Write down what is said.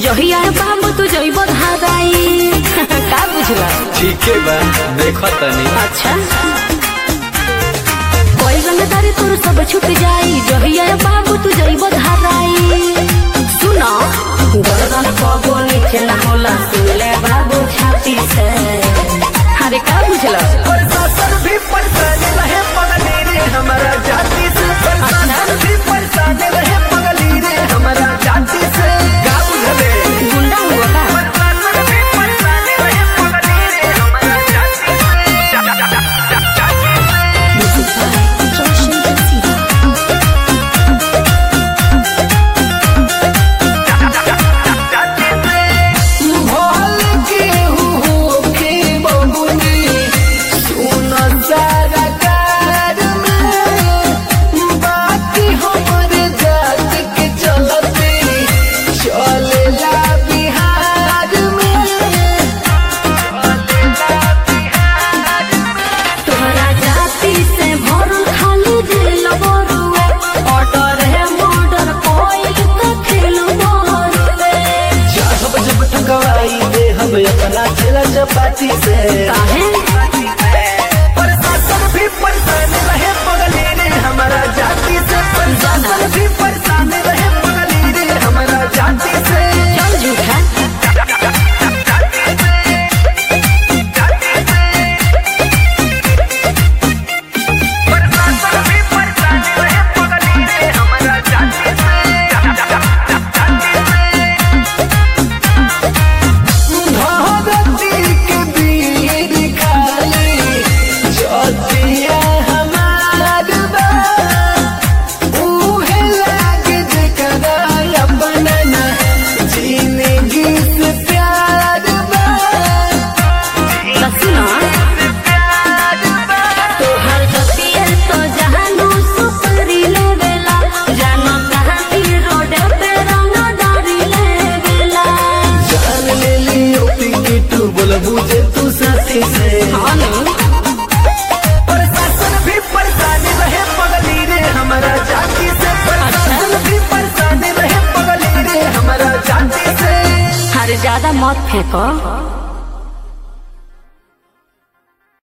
जहिया बाबू तू जइबो धाराई का बुझला ठीक है बा देखो तनी अच्छा कोई रंगदारी तोर सब छुट जाई जहिया बाबू तू जइबो धाराई सुनो गर्दन को नीचे ना होला सुले बाबू छाती से अरे का बुझला प्रशासन भी परेशान रहे पगली रे हमारा जाति से प्रशासन भी परेशान रहे पगली रे हमारा जाति से का बुझले गुंडा हुआ का प्रशासन भी परेशान रहे पगली रे हमारा जाति भोल के हो के बबुनी सुन सारा कार में बाकी हमरे जात के चलते चलेला बिहार में तोहरा जाति से भरल खाली दिल बरुए ऑर्डर है मर्डर कोई तो खेल बरुए चाहब जब ठकवाई दे हम अपना चला चपाती से काहे प्रशासन भी परेशान रहे पगली रे हमारा जाति से प्रशासन भी परेशान रहे पगली रे हमारा जाति से चल झूठा प्रशासन भी परेशान रहे पगली रे हमारा जाति धरती के बीर खाली जतिया हमार बा उहे लागे जेकरा अपना ना जिंदगी से प्यार बा सुनो तोहर जतिया तो जहानू सुपरी लेवेला जानो कहाँ की रोड पे रंग डारी लेवेला जान ले लियो टिकटू बोलबू जे तू साथी से हाँ नहीं प्रशासन भी परेशान रहे पगली रे हमारा जाति से प्रशासन भी परेशान रहे पगली रे हमारा जाति से हर ज्यादा मत फेंको